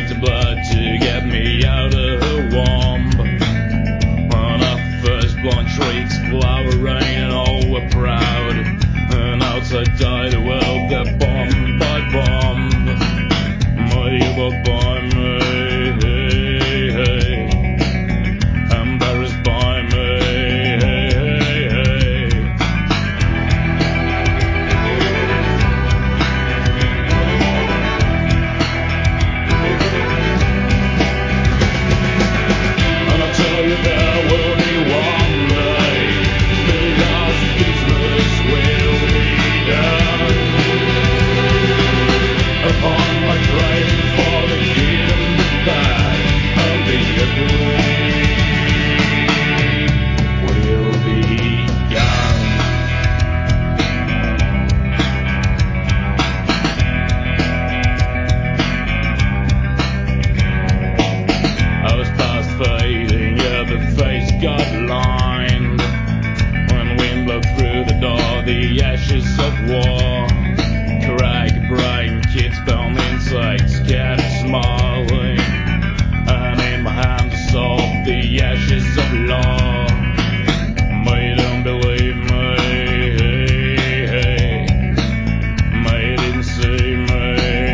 beads of blood to get me out of her womb. On our first blonde shrieks, flower rain, and all were proud. And outside died a world that bomb by bomb. You were by me, embarrassed by me. And I'll tell you there will be one day the last business will be done. Upon my craving for the good and the bad, and the ugly will be gone. I was past fading, yeah, the face got lined. When wind blew through the door, the ashes of war. Cracked brain, kids bound inside, scared and smiling. And in my hand I saw the ashes of law. They don't believe me, they didn't see me.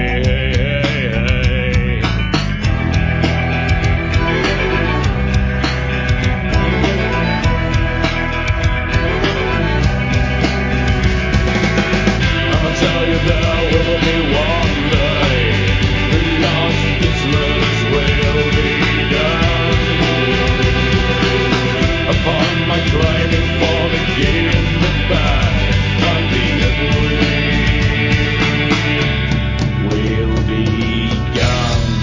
I'll tell you there will be one day the last business will be done. Upon my craving for the good and the bad, and the ugly will be gone.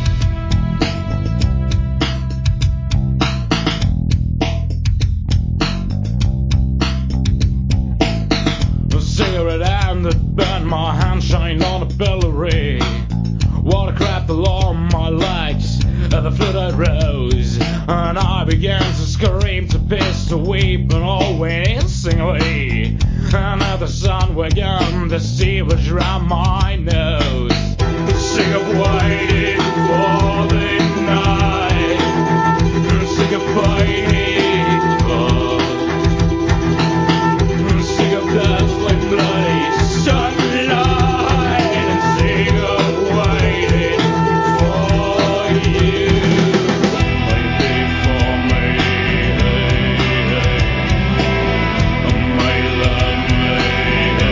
A cigarette hand that burned my hand shined on a pillory. Water cracked along my legs, and the flood I rose, and I began to scream, to piss, to weep, and all went in singly. And as the sun went down, the sea was round my nose. Sick of waiting for the night, sick of fighting for, sick of dazzling bloody sunlight, and sick of waiting for you. Maybe for me, may love me.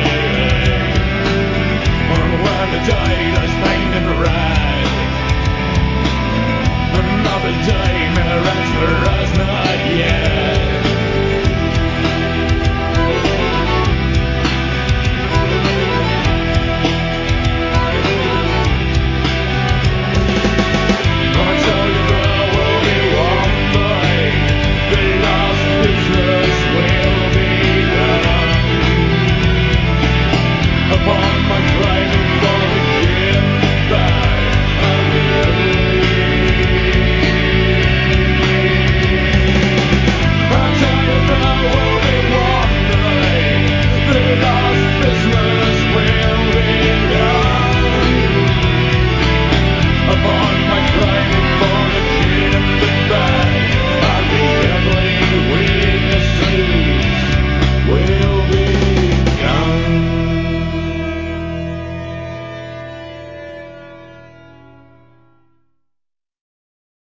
And when the day is painted red, another day